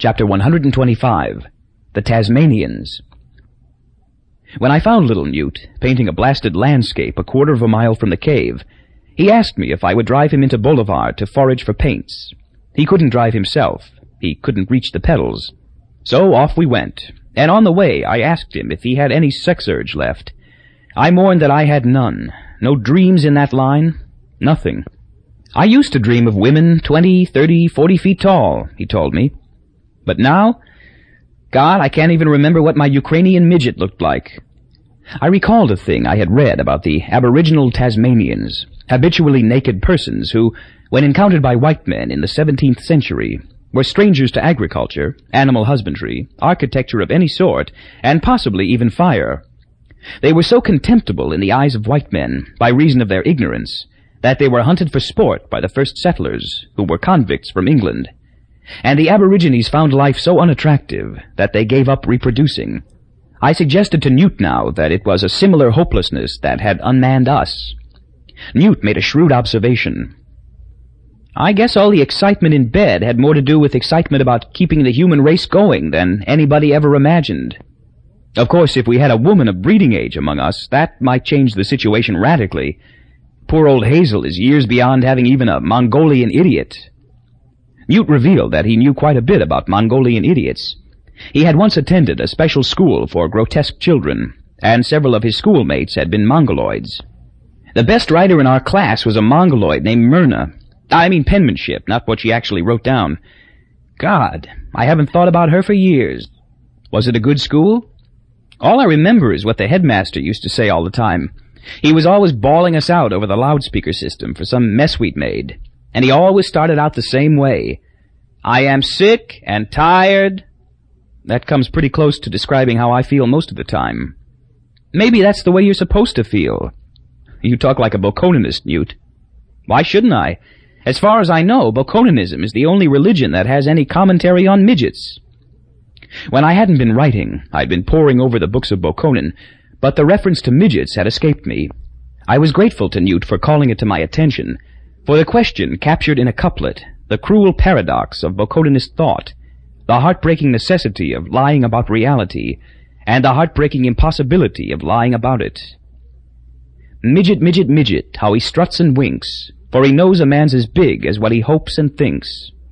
Chapter 125. The Tasmanians. When I found little Newt painting a blasted landscape a quarter of a mile from the cave, he asked me if I would drive him into Boulevard to forage for paints. He couldn't drive himself. He couldn't reach the pedals. So off we went, and on the way I asked him if he had any sex urge left. I mourned that I had none. No dreams in that line. Nothing. I used to dream of women 20, 30, 40 feet tall, he told me. But now, God, I can't even remember what my Ukrainian midget looked like. I recalled a thing I had read about the aboriginal Tasmanians, habitually naked persons who, when encountered by white men in the 17th century, were strangers to agriculture, animal husbandry, architecture of any sort, and possibly even fire. They were so contemptible in the eyes of white men, by reason of their ignorance, that they were hunted for sport by the first settlers, who were convicts from England. And the Aborigines found life so unattractive that they gave up reproducing. I suggested to Newt now that it was a similar hopelessness that had unmanned us. Newt made a shrewd observation. I guess all the excitement in bed had more to do with excitement about keeping the human race going than anybody ever imagined. Of course, if we had a woman of breeding age among us, that might change the situation radically. Poor old Hazel is years beyond having even a Mongolian idiot. Newt revealed that he knew quite a bit about Mongolian idiots. He had once attended a special school for grotesque children, and several of his schoolmates had been Mongoloids. The best writer in our class was a Mongoloid named Myrna. I mean penmanship, not what she actually wrote down. God, I haven't thought about her for years. Was it a good school? All I remember is what the headmaster used to say all the time. He was always bawling us out over the loudspeaker system for some mess we'd made. And he always started out the same way. I am sick and tired. That comes pretty close to describing how I feel most of the time. Maybe that's the way you're supposed to feel. You talk like a Bokoninist, Newt. Why shouldn't I? As far as I know, Bokoninism is the only religion that has any commentary on midgets. When I hadn't been writing, I'd been poring over the books of Bokonin, but the reference to midgets had escaped me. I was grateful to Newt for calling it to my attention, for the question captured in a couplet the cruel paradox of Bokoninist thought, the heartbreaking necessity of lying about reality, and the heartbreaking impossibility of lying about it. Midget, midget, midget, how he struts and winks, for he knows a man's as big as what he hopes and thinks.